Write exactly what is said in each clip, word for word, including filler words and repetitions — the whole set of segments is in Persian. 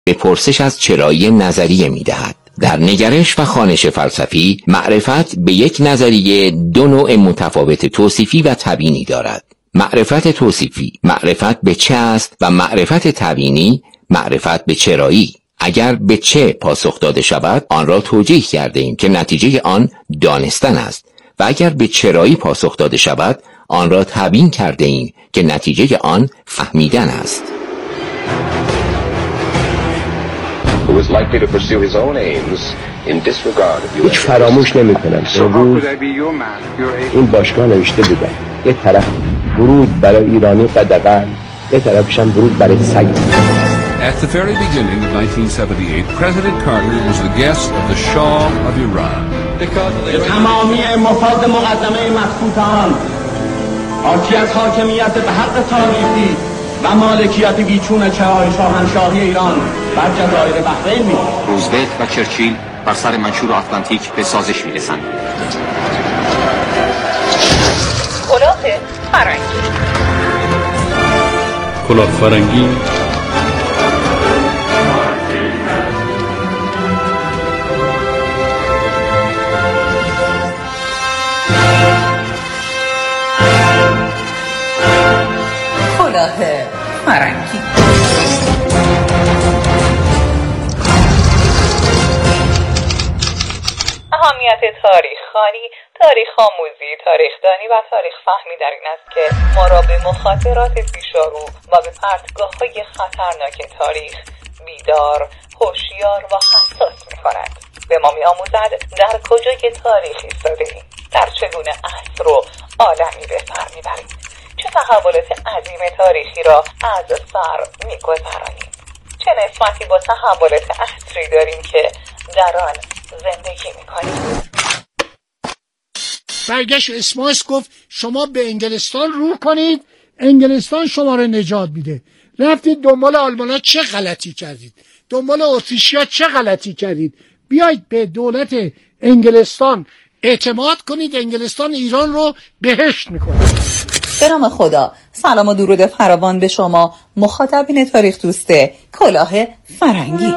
به پرسش از چرایی نظریه می‌دهد. در نگرش و خوانش فلسفی، معرفت به یک نظریه دو نوع متفاوت توصیفی و تبیینی دارد. معرفت توصیفی معرفت به چه است و معرفت تبیینی معرفت به چرایی. اگر به چه پاسخ داده شود آن را توجیه کرده ایم که نتیجه آن دانستن است و اگر به چرایی پاسخ داده شود آن را تبیین کرده ایم که نتیجه آن فهمیدن است. هیچ فراموش نمی کنم امروز این باشگاه نوشته بودن یه طرف ورود برای ایرانی قدغن، یه طرفش هم ورود برای سگ. At the very beginning of nineteen seventy-eight, President Carter was the guest of the Shah of Iran. تمامی مفاد مقدمه مخطوطان حاکی از حاکمیت به حق تاریخی و مالکیت بیچون چهار شاهنشاهی ایران بر جزایر بحرین می روزولت و چرچیل بر سر منشور آتلانتیک به سازش می رسند. کلاه فرنگی کلاه فرنگی کلاه فرنگی اهمیت تاریخ خوانی، تاریخ آموزی، تاریخ دانی و تاریخ فهمی در این است که ما را به مخاطرات پیشارو و به پرتگاه‌های خطرناک تاریخ بیدار، هوشیار و حساس می‌کند. به ما می‌آموزد در کجای تاریخ ایستاده‌ایم، در چگونه عصر و عالمی به سر می‌بریم، چه تحولات عظیم تاریخی را از سر می‌گذرانیم، چه نسبتی با تحولات عصری داریم که در آن زندگی می‌کنیم. برگشت اسماس گفت شما به انگلستان رو کنید، انگلستان شما رو نجات میده. رفتید دنبال آلمان‌ها چه غلطی کردید، دنبال اتریشی‌ها چه غلطی کردید. بیایید به دولت انگلستان اعتماد کنید، انگلستان ایران رو بهشت میکنه. به نام خدا، سلام و درود فراوان به شما مخاطبین تاریخ دوسته کلاه فرنگی.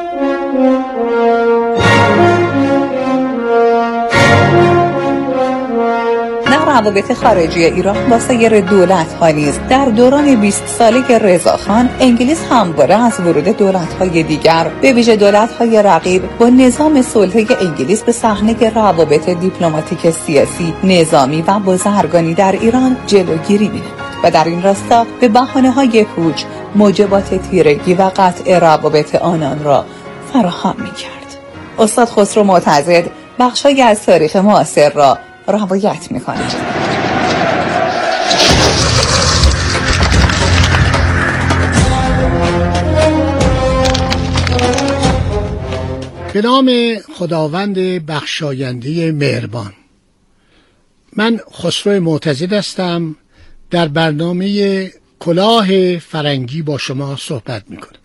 روابط خارجی ایران با سایر دولت‌ها نیز در دوران بیست ساله رضاخان، انگلیس همواره از ورود دولت‌های دیگر به ویژه دولت‌های رقیب با نظام سلطه انگلیس به صحنه روابط دیپلماتیک، سیاسی، نظامی و بازرگانی در ایران جلوگیری می‌نمود و در این راستا به بهانه‌های پوچ موجبات تیرگی و قطع روابط آنان را فراهم می‌کرد. استاد خسرو معتضد بخش‌هایی از تاریخ معاصر را روایت می‌کند. به نام خداوند بخشاینده مهربان. من خسرو معتضد هستم، در برنامه کلاه فرنگی با شما صحبت می‌کنم.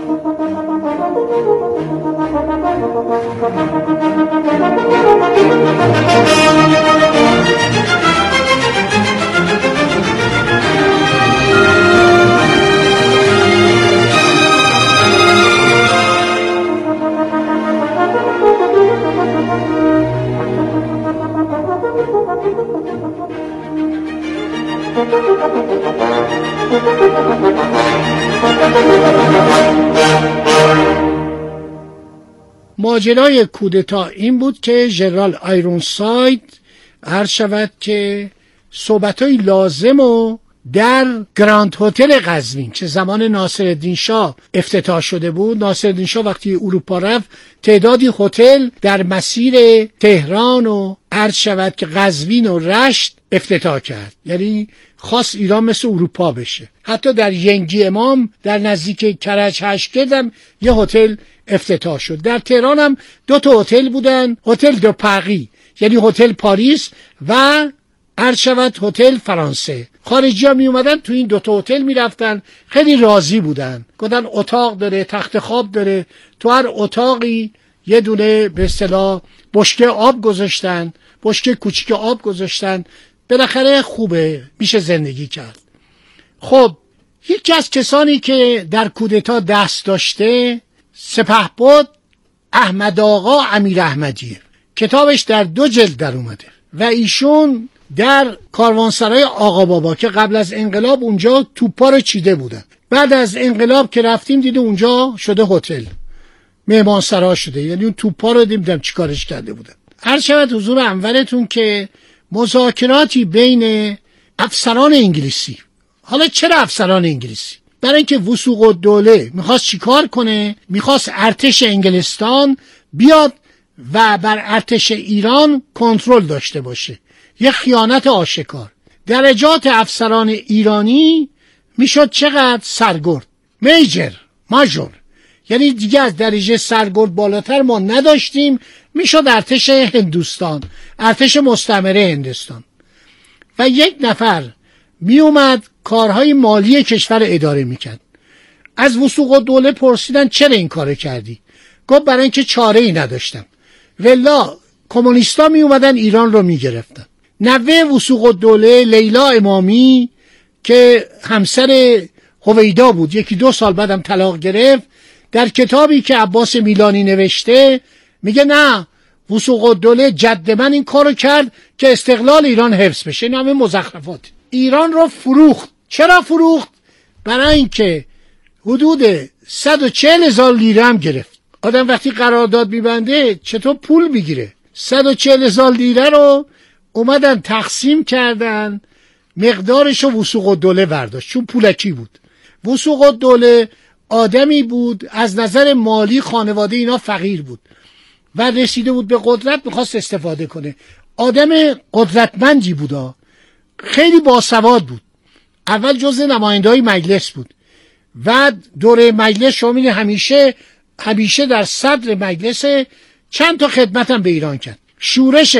ماجرای کودتا این بود که ژنرال آیرونساید عرض شود که صحبت‌های لازم و در گراند هتل قزوین که زمان ناصرالدین شاه افتتاح شده بود. ناصرالدین شاه وقتی اروپا رفت تعدادی هتل در مسیر تهران و عرض شود که قزوین و رشت افتتاح کرد، یعنی خاص ایران مثل اروپا بشه. حتی در ینگی امام در نزدیک کرج هشتگرد هم یه هتل افتتاح شد. در تهران هم دو تا هتل بودن، هتل دو پاری یعنی هتل پاریس و عرض شود هتل فرانسه. خارجی ها می اومدن تو این دوتا هتل می رفتن، خیلی راضی بودن، گفتن اتاق داره، تخت خواب داره، تو هر اتاقی یه دونه به اصطلاح بشکه آب گذاشتن، بشکه کوچیک آب گذاشتن، بالاخره خوبه، میشه زندگی کرد. خب یکی از کسانی که در کودتا دست داشته سپهبد احمد آقا امیر احمدیه، کتابش در دو جلد در اومده و ایشون در کاروانسرای آقا بابا که قبل از انقلاب اونجا توپا رو چیده بودن، بعد از انقلاب که رفتیم دیده اونجا شده هتل، مهمانسرا شده، یعنی اون توپا رو دیدم چیکارش کرده بودن. عرض شود حضور انورتون که مذاکراتی بین افسران انگلیسی، حالا چرا افسران انگلیسی؟ برای اینکه وثوق الدوله میخواست چیکار کنه؟ میخواست ارتش انگلستان بیاد و بر ارتش ایران کنترل داشته باشه، یه خیانت آشکار. درجات افسران ایرانی میشد چقدر؟ سرگرد، میجر، ماژور، یعنی دیگه از درجه سرگرد بالاتر ما نداشتیم، میشد ارتش هندوستان، ارتش مستعمره هندوستان. و یک نفر می اومد کارهای مالی کشور اداره میکرد. از وثوق الدوله پرسیدن چرا این کار کردی؟ گفت برای اینکه چاره ای نداشتم. ولا کمونیستا می اومدن ایران رو می گرفتن. نوه وثوق الدوله لیلا امامی که همسر هویدا بود، یکی دو سال بعدم طلاق گرفت، در کتابی که عباس میلانی نوشته میگه نه، وثوق الدوله جد من این کارو کرد که استقلال ایران حفظ بشه. این همه مزخرفات. ایران رو فروخت. چرا فروخت؟ برای اینکه حدود صد و چهل هزار لیره هم گرفت. آدم وقتی قرارداد میبنده چطور پول بگیره؟ صد و چهل هزار لیره رو اومدن تقسیم کردن، مقدارش رو وثوق الدوله برداشت چون پولکی بود. وثوق الدوله آدمی بود از نظر مالی، خانواده اینا فقیر بود و رسیده بود به قدرت، میخواست استفاده کنه. آدم قدرتمندی بود، خیلی باسواد بود. اول جزء نماینده‌های مجلس بود و دوره مجلس شامل همیشه همیشه در صدر مجلس چند تا خدمت هم به ایران کرد. شورش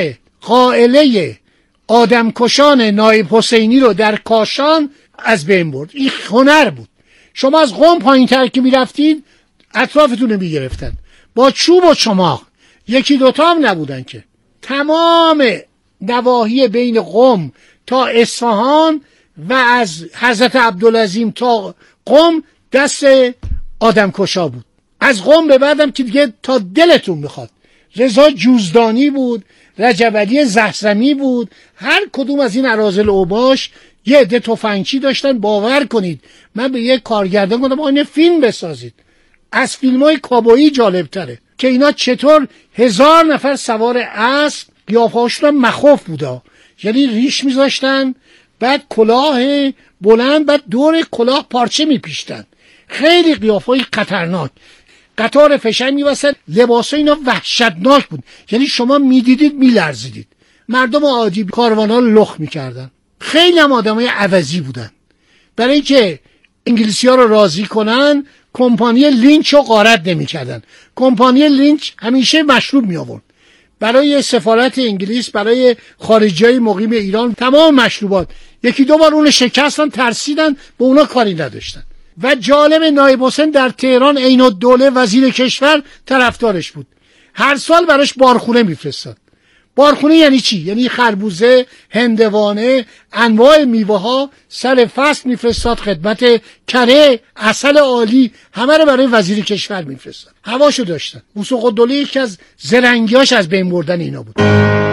قائله آدمکشان نایب حسینی رو در کاشان از بین برد. این هنر بود. شما از قم پایین تر که می رفتید اطرافتون رو می گرفتن با چوب و چماق، یکی دوتا هم نبودن که. تمام نواحی بین قم تا اصفهان و از حضرت عبدالعظیم تا قم دست آدمکشا بود. از قم به بعدم که دیگه تا دلتون میخواد، رضا جوزدانی بود، رجب علی زحزمی بود، هر کدوم از این اراذل اوباش یه عده تفنگچی داشتن. باور کنید من به یک کارگردان گفتم آینه فیلم بسازید. از فیلم‌های کابویی جالب تره که اینا چطور هزار نفر سوار اسب، قیافه‌هاشون هم مخوف بودا، یعنی ریش میذاشتن، بعد کلاه بلند، بعد دور کلاه پارچه میپیشتن، خیلی قیافه‌های خطرناک. قطار فشنگ میوسد، لباسای اینا وحشتناک بود، یعنی شما میدیدید میلرزیدید. مردم عادی کاروان‌ها لخ میکردن. خیلی هم آدمای عوضی بودن. برای اینکه انگلیسی‌ها رو راضی کنن کمپانی لینچ رو غارت نمی‌کردن. کمپانی لینچ همیشه مشروب می آورد. برای سفارت انگلیس، برای خارجیای مقیم ایران تمام مشروبات. یکی دو بار اون شکستن، ترسیدن، به اونا کاری نداشتن. و جالب نایب حسین در تهران عین الدوله وزیر کشور طرفدارش بود. هر سال براش بارخونه میفرستاد. بارخونه یعنی چی؟ یعنی خربوزه، هندوانه، انواع میوه ها سر فصل میفرستاد خدمت، کره، عسل عالی، همه رو برای وزیر کشور میفرستاد. هواشو داشتن. وثوق الدوله یکی از زرنگیاش از بین بردن اینا بود.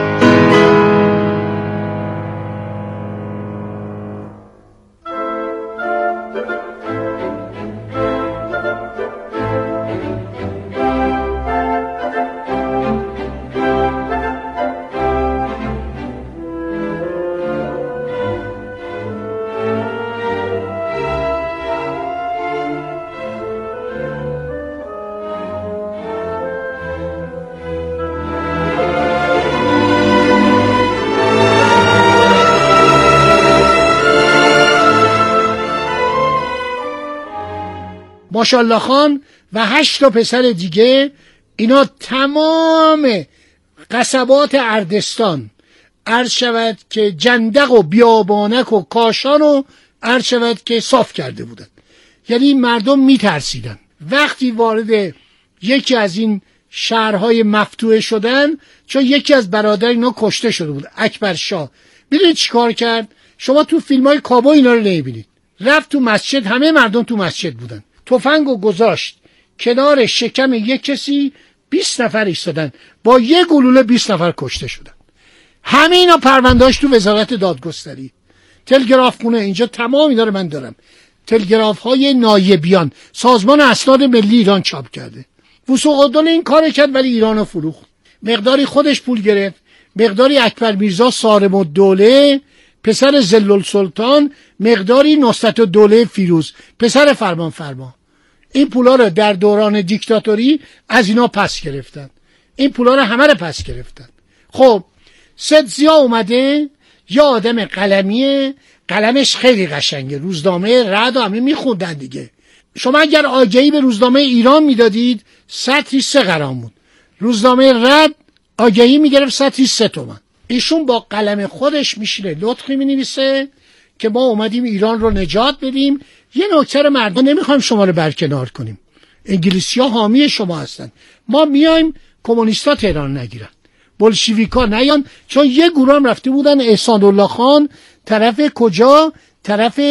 ماشاءالله خان و هشت تا پسر دیگه، اینا تمام قصبات اردستان، عرض شود که جندق و بیابانک و کاشان و عرض شود که صاف کرده بودن. یعنی مردم میترسیدن. وقتی وارد یکی از این شهرهای مفتوح شدن، چون یکی از برادر اینا کشته شده بود، اکبر شاه، ببینید چیکار کرد. شما تو فیلم‌های کابوی اینا رو نمی‌بینید. رفت تو مسجد، همه مردم تو مسجد بودن، تفنگو گذاشت کنار شکم یک کسی بیست نفر ایستادن، با یک گلوله بیست نفر کشته شدن. همه اینا پروندهاش تو وزارت دادگستری، تلگراف خونه اینجا تمام اینا رو من دارم. تلگراف های نایبیان، سازمان اسناد ملی ایران چاپ کرده. وثوق‌الدوله این کار کرد ولی ایرانو فروخت. مقداری خودش پول گرفت، مقداری اکبر میرزا صارم الدوله پسر ذل‌السلطان، مقداری نصرت‌الدوله فیروز پسر فرمان فرما. این پولا رو در دوران دیکتاتوری از اینا پس گرفتن. این پولا رو همه رو پس گرفتن. خب سید ضیا اومده، یا آدم قلمیه، قلمش خیلی قشنگه، روزنامه رد و همه میخوندن دیگه. شما اگر آگهی به روزنامه ایران میدادید سطری سه غرام بود، روزنامه رد آگهی میگرفت سطری سه تومن. ایشون با قلم خودش میشینه لطخی مینویسه که ما اومدیم ایران رو نجات بدیم. یه نکته رو مردم نمیخوایم شما رو برکنار کنیم، انگلیسی ها حامی شما هستن، ما میایم کمونیستا تهران نگیرن، بولشویکا نیان، چون یه گروه هم رفته بودن احسان الله خان طرف کجا، طرف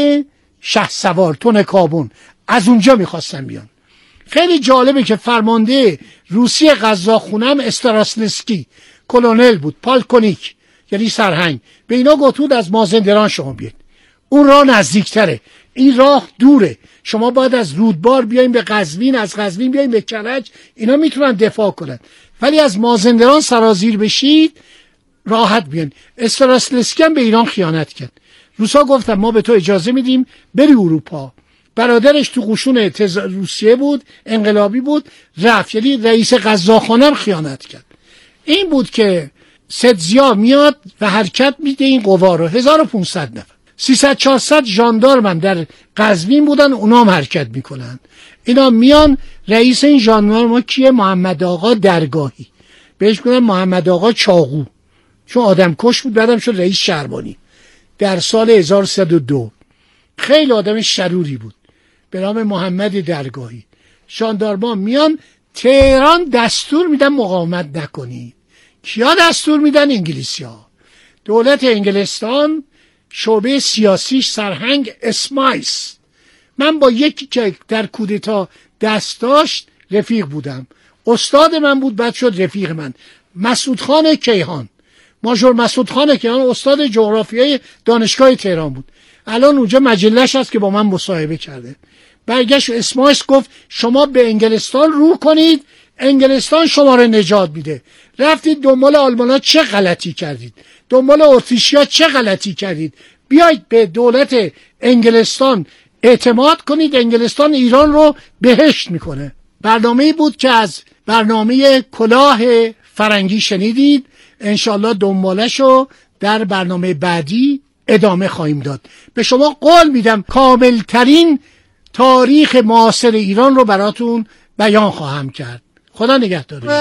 شهسوار تون کابون، از اونجا میخواستن بیان. خیلی جالبه که فرمانده روسی غذاخونم استراسلسکی کلونل بود، پالکونیک یعنی سرهنگ، به اینا گفت از مازندران شما بیاید، اون راه نزدیکتره، این راه دوره، شما باید از رودبار بیایم به قزوین، از قزوین بیایم به کرج، اینا میتونن دفاع کنن، ولی از مازندران سرازیر بشید راحت بیان. استراسلسکی هم به ایران خیانت کرد. روسا گفتن ما به تو اجازه میدیم بری اروپا. برادرش تو قشون تز... روسیه بود، انقلابی بود، رفت، یعنی رئیس قزاقخانه هم خیانت کرد. این بود که سید ضیا میاد و حرکت میده این قوا رو، هزار و پانصد نفر، سیصد چهارصد ژاندارم هم در قزوین بودن، اونا هم حرکت میکنن. اینا میان، رئیس این ژاندارم کیه؟ محمد آقا درگاهی، بهش میگن محمد آقا چاقو، چون آدم کش بود، بعدم شد رئیس شهربانی در سال هزار و سیصد و دو. خیلی آدم شروری بود به نام محمد درگاهی. ژاندارما میان تهران، دستور میدن مقاومت نکنید. کیا دستور میدن؟ انگلیسی‌ها. دولت انگلستان شعبه سیاسیش سرهنگ اسمایس. من با یکی که در کودتا دست داشت رفیق بودم، استاد من بود، بعد شد رفیق من، مسعود خان کیهان، ماژور مسعود خان کیهان، استاد جغرافیای دانشگاه تهران بود، الان اونجا مجله‌اش هست که با من مصاحبه کرده. برگشت اسمایس گفت شما به انگلستان رو کنید، انگلستان شما رو نجات میده. رفتید دنبال آلمان‌ها چه غلطی کردید، دنبال اتریشی‌ها چه غلطی کردید، بیایید به دولت انگلستان اعتماد کنید، انگلستان ایران رو بهشت میکنه. برنامه‌ای بود که از برنامه کلاه فرنگی شنیدید، انشالله دنبالشو در برنامه بعدی ادامه خواهیم داد. به شما قول میدم کاملترین تاریخ معاصر ایران رو براتون بیان خواهم کرد. خدا نگهدار.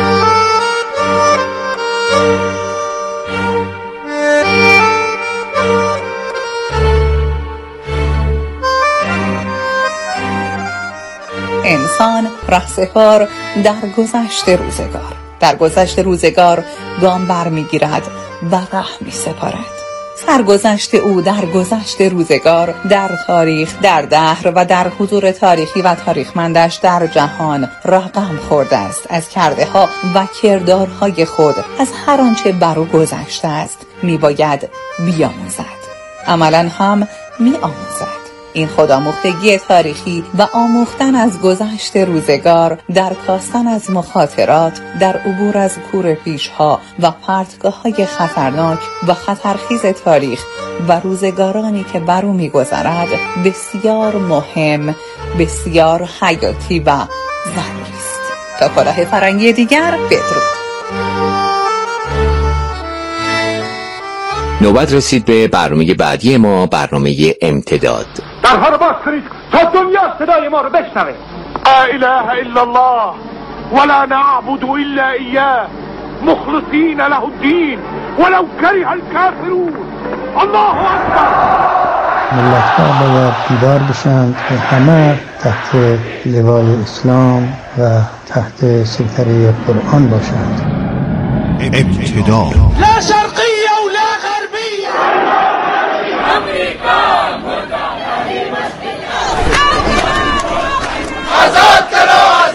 انسان رهسپار در گذشت روزگار، در گذشت روزگار گام بر می گیرد و ره می سپارد. سرگذشت او در گذشت روزگار، در تاریخ، در دهر و در حضور تاریخی و تاریخمندش در جهان رقم خورده است از کرده ها و کردارهای خود. از هر آنچه بر او گذشته است می باید بیاموزد، عملاً هم می آموزد. این خودآموختگی تاریخی و آموختن از گذشت روزگار، در کاستن از مخاطرات، در عبور از کور پیشها و پرتگاه‌های خطرناک و خطرخیز تاریخ و روزگارانی که بر او می‌گذرد بسیار مهم، بسیار حیاتی و ضروری است. تا کلاه فرنگی دیگر، بدرود. نوبت رسید به برنامه بعدی ما، برنامه امتداد. درها رو باز کنید تا دنیا صدای ما رو بشنوه. لا اله الا الله ولا نعبد الا اياه مخلصین له الدین ولو کره الکافرون. الله اکبر. ملت ها باید بیدار بشند که همه تحت لوای اسلام و تحت سیطره قرآن باشند. امتداد. لا شرقیه و لا غربیه. امریکا آزاد کرو.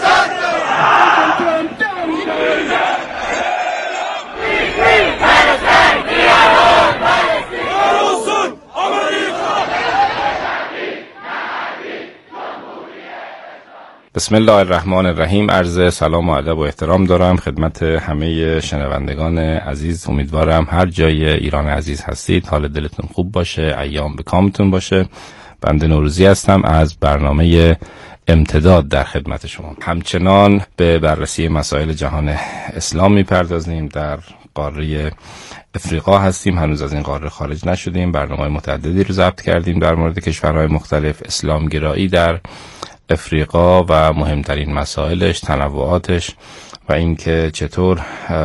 بسم الله الرحمن الرحیم. عرض سلام و ادب و احترام دارم خدمت همه شنوندگان عزیز. امیدوارم هر جای ایران عزیز هستید حال دلتون خوب باشه، ایام به کامتون باشه. بنده نوروزی هستم از برنامه امتداد در خدمت شما. همچنان به بررسی مسائل جهان اسلام میپردازیم. در قاره افریقا هستیم، هنوز از این قاره خارج نشدیم. برنامه متعددی رو ضبط کردیم در مورد کشورهای مختلف، اسلامگرایی در افریقا و مهمترین مسائلش، تنوعاتش و اینکه چطور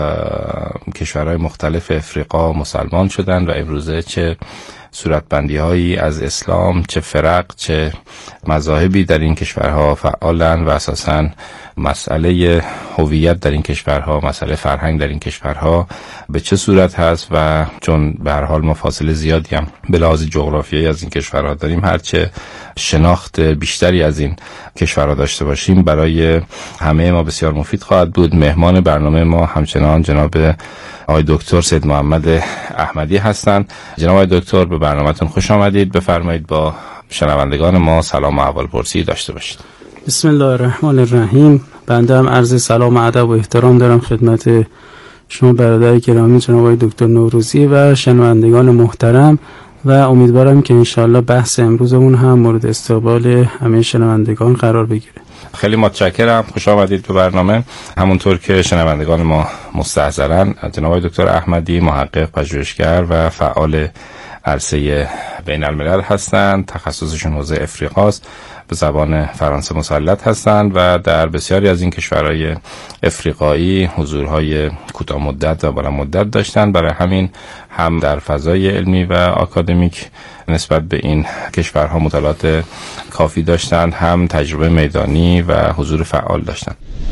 کشورهای مختلف افریقا مسلمان شدن و امروزه چه صورتبندی هایی از اسلام، چه فرق، چه مذاهبی در این کشورها فعالن و اساساً مسئله هویت در این کشورها، مسئله فرهنگ در این کشورها به چه صورت هست. و چون به هر حال ما فاصله زیادی هم به لحاظ جغرافیایی از این کشورها داریم، هرچه شناخت بیشتری از این کشورها داشته باشیم برای همه ما بسیار مفید خواهد بود. مهمان برنامه ما همچنان جناب آقای دکتر سید محمد احمدی هستند. جناب آقای دکتر به برنامه‌تون خوش آمدید. بفرمایید با شنوندگان ما سلام و احوالپرسی داشته باشید. بسم الله الرحمن الرحیم. بنده هم عرض سلام و ادب و احترام دارم خدمت شما برادر گرامی جناب آقای دکتر نوروزی و شنوندگان محترم و امیدوارم که انشاءالله بحث امروزمون هم مورد استقبال همه شنوندگان قرار بگیره. خیلی متشکرم، خوش آمدید به برنامه. همونطور که شنوندگان ما مستحضرن، جناب آقای دکتر احمدی محقق، پژوهشگر و فعال عرصه بین الملل هستند. تخصصشون حوزه افریقاست، به زبان فرانسه مسلط هستند و در بسیاری از این کشورهای افریقایی حضورهای کوتاه مدت و بلند مدت داشتند. برای همین هم در فضای علمی و آکادمیک نسبت به این کشورها مطالعات کافی داشتند، هم تجربه میدانی و حضور فعال داشتند.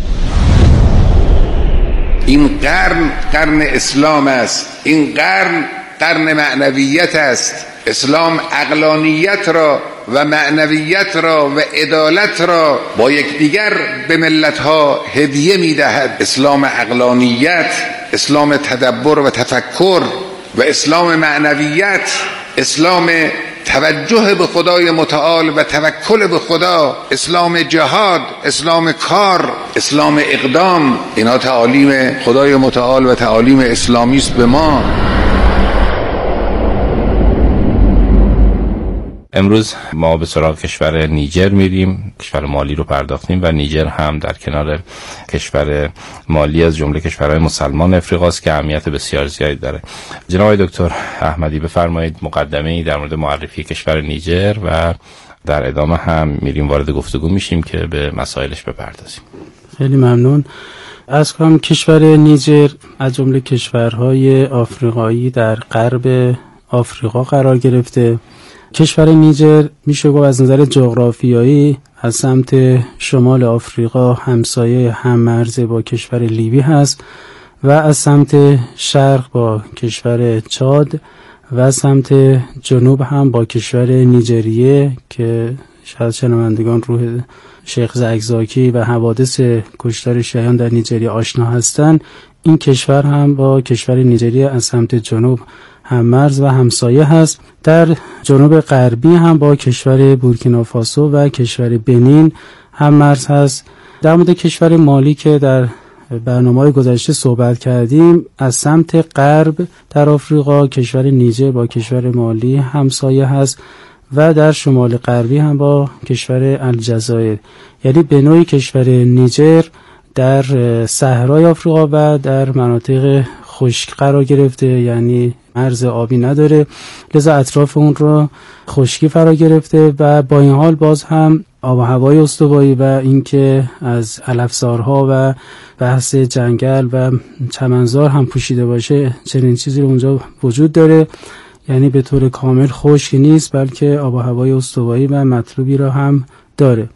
این قرن قرن اسلام است، این قرن قرن معنویت است. اسلام عقلانیت را و معنویت را و عدالت را با یکدیگر به ملت‌ها هدیه می‌دهد. اسلام عقلانیت، اسلام تدبر و تفکر و اسلام معنویت، اسلام توجه به خدای متعال و توکل به خدا، اسلام جهاد، اسلام کار، اسلام اقدام، اینا تعالیم خدای متعال و تعالیم اسلامی است به ما. امروز ما به سراغ کشور نیجر میریم. کشور مالی رو پرداختیم و نیجر هم در کنار کشور مالی از جمله کشورهای مسلمان افریقاست که اهمیت بسیار زیادی داره. جناب آقای دکتر احمدی بفرمایید مقدمه‌ای در مورد معرفی کشور نیجر و در ادامه هم میریم وارد گفتگو میشیم که به مسائلش بپردازیم. خیلی ممنون. از کنم کشور نیجر از جمله کشورهای آفریقایی در غرب آفریقا قرار گرفته. کشور نیجر میشه گفت از نظر جغرافیایی از سمت شمال آفریقا همسایه هم مرزه با کشور لیبی هست و از سمت شرق با کشور چاد و از سمت جنوب هم با کشور نیجریه که شاید شنوندگان روح شیخ زکزاکی و حوادث کشتار شیعیان در نیجریه آشنا هستند. این کشور هم با کشور نیجریه از سمت جنوب هم مرز و همسایه هست. در جنوب غربی هم با کشور بورکینافاسو و کشور بنین هم مرز هست. در مورد کشور مالی که در برنامه‌های گذشته صحبت کردیم، از سمت غرب در آفریقا کشور نیجر با کشور مالی همسایه هست و در شمال غربی هم با کشور الجزایر. یعنی به نوعی کشور نیجر در صحرای آفریقا و در مناطق خشک قرار گرفته، یعنی مرز آبی نداره، لذا اطراف اون رو خشکی فرا گرفته و با این حال باز هم آب و هوای استوایی و اینکه از علفزارها و بحث جنگل و چمنزار هم پوشیده باشه چنین چیزی رو اونجا وجود داره. یعنی به طور کامل خشک نیست بلکه آب و هوای استوایی و مطلوبی را هم داره.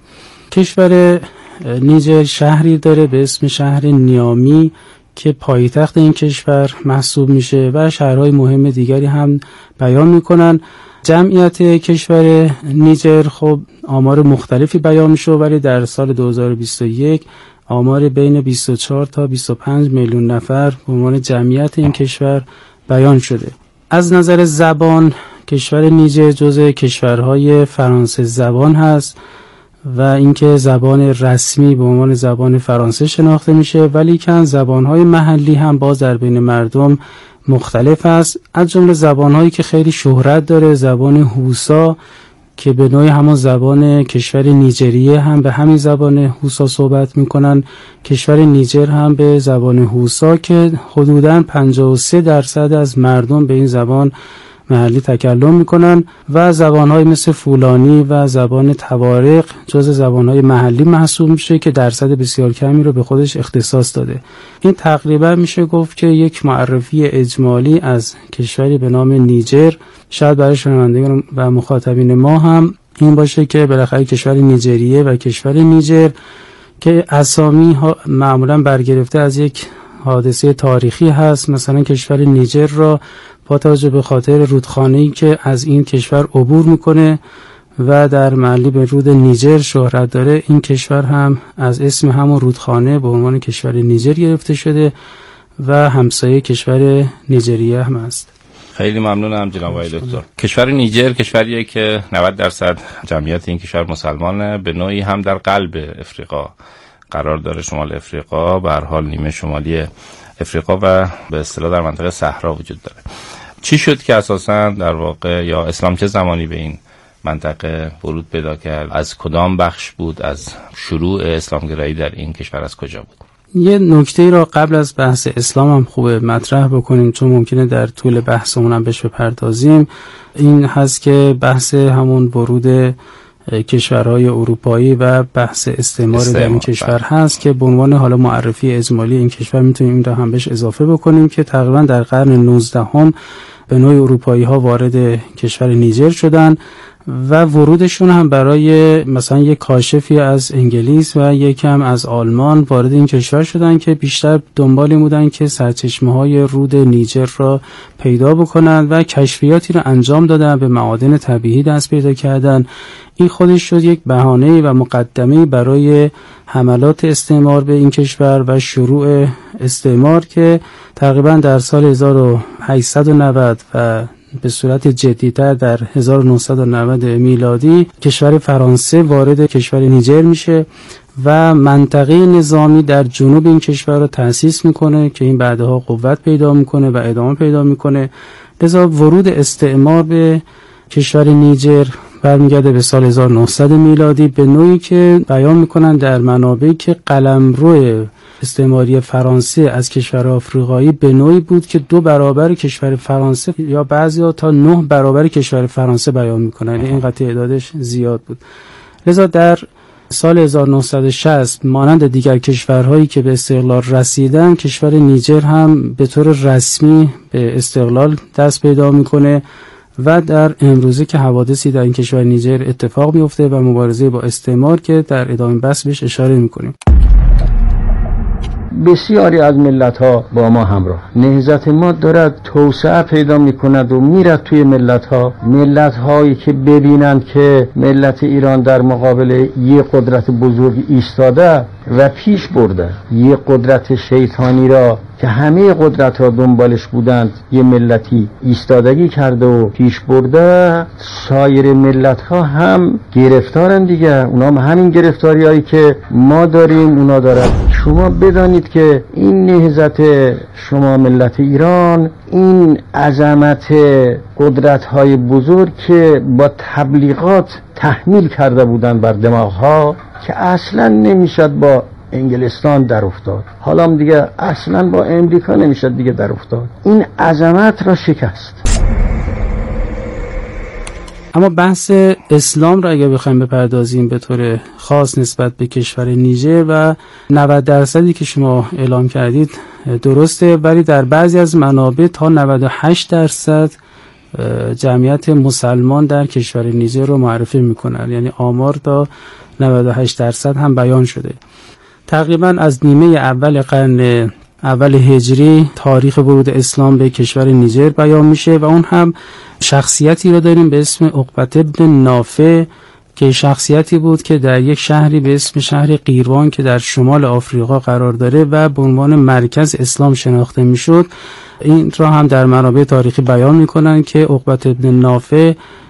کشور نیجر شهری داره به اسم شهر نیامی که پایتخت این کشور محسوب میشه و شهرهای مهم دیگری هم بیان میکنن. جمعیت کشور نیجر خب آمار مختلفی بیان میشه ولی در سال دو هزار و بیست و یک آمار بین بیست و چهار تا بیست و پنج میلیون نفر به عنوان جمعیت این کشور بیان شده. از نظر زبان کشور نیجر جزء کشورهای فرانسه زبان هست و اینکه زبان رسمی به عنوان زبان فرانسه شناخته میشه، ولی کن زبانهای محلی هم باز در بین مردم مختلف است. از جمله زبانهایی که خیلی شهرت داره زبان هوسا که به نوعی همون زبان کشور نیجریه هم به همین زبان هوسا صحبت میکنن. کشور نیجر هم به زبان هوسا که حدوداً پنجاه و سه درصد از مردم به این زبان محلی تکلم میکنن و زبانهای مثل فولانی و زبان توارق جز زبانهای محلی محسوب میشه که درصد بسیار کمی رو به خودش اختصاص داده. این تقریبا میشه گفت که یک معرفی اجمالی از کشوری به نام نیجر. شاید برای شنوندگان و مخاطبین ما هم این باشه که بالاخره کشور نیجریه و کشور نیجر که اسامی ها معمولا برگرفته از یک حادثه تاریخی هست. مثلا کشور نیجر را با توجه به خاطر رودخانه‌ای که از این کشور عبور میکنه و در محلی به رود نیجر شهرت داره، این کشور هم از اسم همون رودخانه به عنوان کشور نیجر گرفته شده و همسایه کشور نیجریه هم است. خیلی ممنونم جناب آقای دکتر. کشور نیجر کشوریه که نود درصد جمعیت این کشور مسلمانه، به نوعی هم در قلب افریقا قرار داره، شمال افریقا، به هر حال نیمه شمالی افریقا و به اصطلاح در منطقه صحرا وجود داره. چی شد که اساساً در واقع یا اسلام چه زمانی به این منطقه ورود پیدا کرد؟ از کدام بخش بود؟ از شروع اسلامگرایی در این کشور از کجا بود؟ یه نکته را قبل از بحث اسلام هم خوبه مطرح بکنیم چون ممکنه در طول بحثمون هم بهش بپردازیم. این هست که بحث همون ورود کشورهای اروپایی و بحث استعمار در این کشور هست که به عنوان حالا معرفی اجمالی این کشور میتونیم این را هم بهش اضافه بکنیم که تقریبا در قرن نوزدهم به نوعی اروپایی ها وارد کشور نیجر شدن و ورودشون هم برای مثلا یک کاشفی از انگلیس و یکم از آلمان وارد این کشور شدن که بیشتر دنبال بودن که سرچشمه های رود نیجر را پیدا بکنن و کشفیاتی را انجام دادن، به معادن طبیعی دست پیدا کردن. این خودش شد یک بهانه و مقدمه برای حملات استعمار به این کشور و شروع استعمار که تقریبا در سال هزار و هشتصد و نود و به صورت جدی‌تر در هزار و نهصد و نود میلادی کشور فرانسه وارد کشور نیجر میشه و منطقه نظامی در جنوب این کشور رو تأسیس میکنه که این بعدها قوت پیدا میکنه و ادامه پیدا میکنه. لذا ورود استعمار به کشور نیجر برمیگرده به سال هزار و نهصد میلادی به نوعی که بیان میکنن در منابع که قلمرو استعماری فرانسه از کشور آفریقایی به نوعی بود که دو برابر کشور فرانسه یا بعضیا تا نه برابر کشور فرانسه بیان میکنن، یعنی اینقدر تعدادش زیاد بود. لذا در سال هزار و نهصد و شصت مانند دیگر کشورهایی که به استقلال رسیدن، کشور نیجر هم به طور رسمی به استقلال دست پیدا میکنه و در امروزه که حوادثی در این کشور نیجر اتفاق میفته و مبارزه با استعمار که در ادامه بحث بهش اشاره میکنیم. بسیاری از ملت ها با ما همراه. نهضت ما دارد توسعه پیدا می کند و میرد توی ملت ها. ملت هایی که ببینند که ملت ایران در مقابل یک قدرت بزرگ ایستاده و پیش برده، یک قدرت شیطانی را که همه قدرت ها دنبالش بودند یه ملتی ایستادگی کرده و پیش برده، سایر ملت ها هم گرفتارن دیگه. اونا هم همین گرفتاری هایی که ما داریم اونا دارن. شما بدانید که این نهضت شما ملت ایران، این عظمت قدرت های بزرگ که با تبلیغات تحمیل کرده بودن بر دماغ ها که اصلا نمیشد با انگلستان در افتاد، حالا هم دیگه اصلا با امریکا نمیشد دیگه در افتاد. این عظمت را شکست. اما بحث اسلام را اگر بخوایم بپردازیم به طور خاص نسبت به کشور نیجر و نود درصدی که شما اعلام کردید درسته، ولی در بعضی از منابع تا نود و هشت درصد جمعیت مسلمان در کشور نیجر رو معرفی میکنن، یعنی آمار تا نود و هشت درصد هم بیان شده. تقریبا از نیمه اول قرن اول هجری تاریخ ورود اسلام به کشور نیجر بیان میشه و اون هم شخصیتی رو داریم به اسم عقبة ابن نافع که شخصیتی بود که در یک شهری به اسم شهر قیروان که در شمال آفریقا قرار داره و به عنوان مرکز اسلام شناخته میشد. این را هم در منابع تاریخی بیان میکنن که عقبة ابن نافع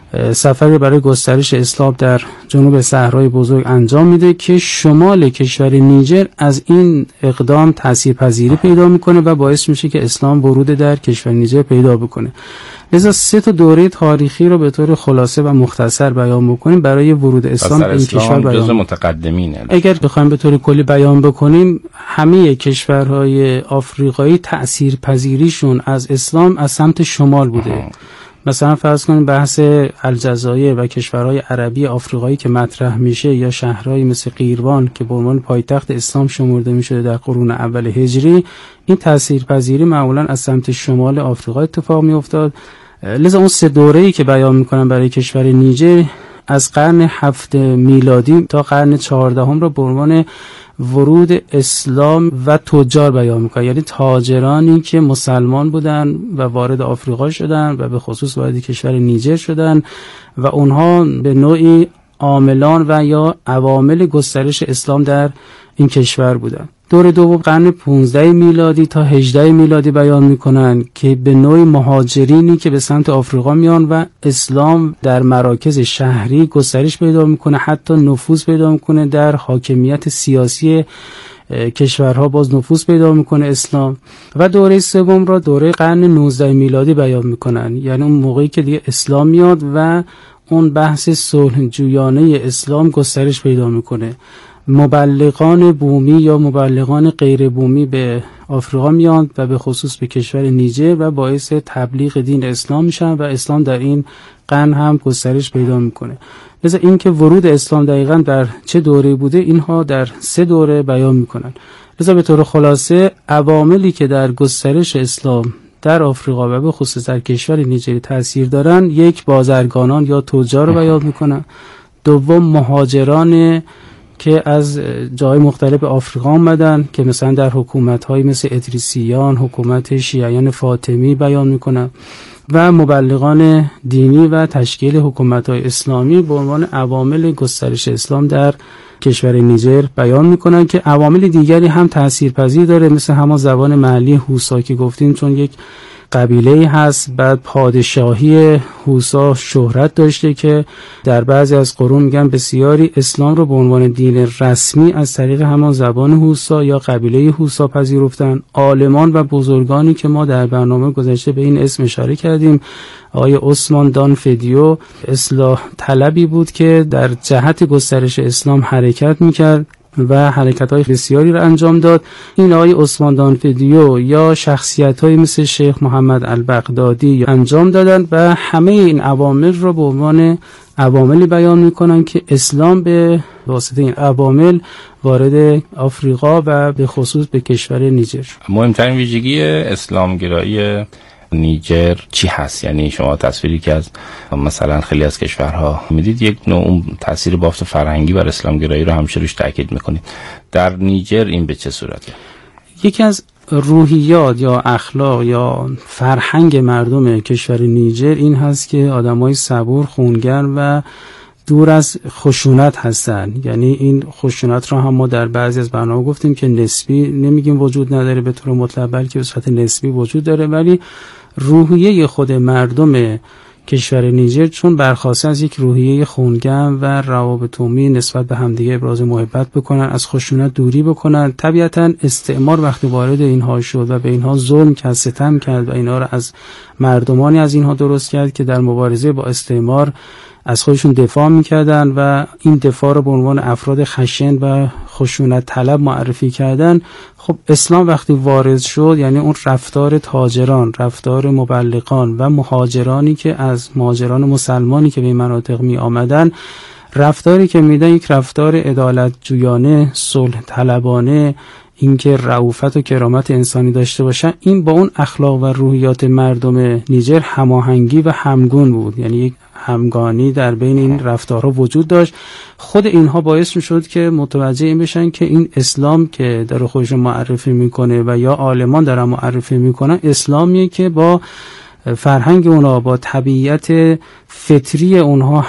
سفری برای گسترش اسلام در جنوب صحرای بزرگ انجام میده که شمال کشور نیجر از این اقدام تاثیرپذیری پیدا میکنه و باعث میشه که اسلام ورود در کشور نیجر پیدا بکنه. لذا سه تا دوره تاریخی رو به طور خلاصه و مختصر بیان بکنیم برای ورود اسلام به این کشور بیان. جزء متقدمینه. اگر بخوایم به طور کلی بیان بکنیم، همه کشورهای آفریقایی تاثیرپذیریشون از اسلام از سمت شمال بوده. مثلا فرض کنیم بحث الجزایر و کشورهای عربی آفریقایی که مطرح میشه، یا شهرهایی مثل قیروان که به عنوان پایتخت اسلام شمرده میشه در قرون اول هجری، این تاثیرپذیری معمولا از سمت شمال آفریقا اتفاق میافتاد. لذا اون سه دوره‌ای که بیان میکنم برای کشور نیجر از قرن هفت میلادی تا قرن چهاردهم را به عنوان ورود اسلام و تجار بیان میکنه، یعنی تاجرانی که مسلمان بودن و وارد آفریقا شدن و به خصوص وارد کشور نیجر شدن و اونها به نوعی عاملان و یا عوامل گسترش اسلام در این کشور بودن. دور دوم قرن پانزده میلادی تا هجده میلادی بیان میکنن که به نوعی مهاجرینی که به سمت آفریقا میان و اسلام در مراکز شهری گسترش پیدا میکنه، حتی نفوذ پیدا میکنه در حاکمیت سیاسی کشورها، باز نفوذ پیدا میکنه اسلام. و دوره سوم را دوره قرن نوزده میلادی بیان میکنن، یعنی اون موقعی که دیگه اسلام میاد و اون بحث صلح جویانه اسلام گسترش پیدا میکنه. مبلغان بومی یا مبلغان غیر بومی به آفریقا میان و به خصوص به کشور نیجر و باعث تبلیغ دین اسلام میشن و اسلام در این قرن هم گسترش پیدا میکنه. لذا این که ورود اسلام دقیقاً در چه دوره بوده، اینها در سه دوره بیان میکنن. لذا به طور خلاصه عواملی که در گسترش اسلام در آفریقا و به خصوص در کشور نیجر تاثیر دارن، یک بازرگانان یا تجار رو بیان میکنن، دوم مهاجران که از جای مختلف آفریقا آمدن که مثلا در حکومت‌های مثل ادریسیان، حکومت شیعیان فاطمی بیان میکنن، و مبلغان دینی و تشکیل حکومت‌های اسلامی به عنوان عوامل گسترش اسلام در کشور نیجر بیان میکنن که عوامل دیگری هم تاثیرپذیر داره، مثل همون زبان محلی هوسا که گفتیم، چون یک قبیله هست. بعد پادشاهی هوسا شهرت داشته که در بعضی از قرون میگن بسیاری اسلام رو به عنوان دین رسمی از طریق همان زبان هوسا یا قبیله هوسا پذیرفتن. عالمان و بزرگانی که ما در برنامه گذشته به این اسم اشاره کردیم، آقای عثمان دان فدیو اصلاح طلبی بود که در جهت گسترش اسلام حرکت میکرد و حرکت‌های بسیاری را انجام داد. این آقای عثمان دان فدیو یا شخصیت‌هایی مثل شیخ محمد البغدادی انجام دادند و همه این عوامل را به عنوان عواملی بیان می‌کنند که اسلام به واسطه این عوامل وارد آفریقا و به خصوص به کشور نیجر. مهمترین ویژگی اسلامگرایی نیجر چی هست؟ یعنی شما تصویری که از مثلا خیلی از کشورها میدید، یک نوع اون تاثیر بافت فرهنگی بر اسلامگرایی رو همیشه روش تاکید میکنید. در نیجر این به چه صورته؟ یکی از روحیات یا اخلاق یا فرهنگ مردم کشور نیجر این هست که آدمای صبور، خونگرم و دور از خشونت هستن. یعنی این خشونت را هم ما در بعضی از برنامه گفتیم که نسبی نمیگیم وجود نداره به طور مطلق، بلکه به صورت نسبی وجود داره، ولی روحیه خود مردم کشور نیجر چون برخواسته از یک روحیه خونگرم و روابط عمومی نسبت به همدیگه ابراز محبت بکنن، از خشونت دوری بکنن. طبیعتا استعمار وقتی وارد اینها شد و به اینها ظلم کرد، ستم کرد و اینها را از مردمانی از اینها درست کرد که در مبارزه با استعمار از خودشون دفاع میکردن و این دفاع رو به عنوان افراد خشن و خشونت طلب معرفی کردن. خب اسلام وقتی وارد شد، یعنی اون رفتار تاجران، رفتار مبلغان و مهاجرانی که از مهاجران مسلمانی که به این مناطق می آمدن، رفتاری که میدن یک رفتار عدالت جویانه، صلح طلبانه، اینکه رأفت و کرامت انسانی داشته باشن، این با اون اخلاق و روحیات مردم نیجر هماهنگی و همگون بود. یعنی یک همگانی در بین این رفتارها وجود داشت. خود اینها باعث میشد که متوجه این بشن که این اسلام که در خودش معرفی میکنه و یا عالمان دارن معرفی میکنن، اسلامیه که با فرهنگ اونها، با طبیعت فطری اونها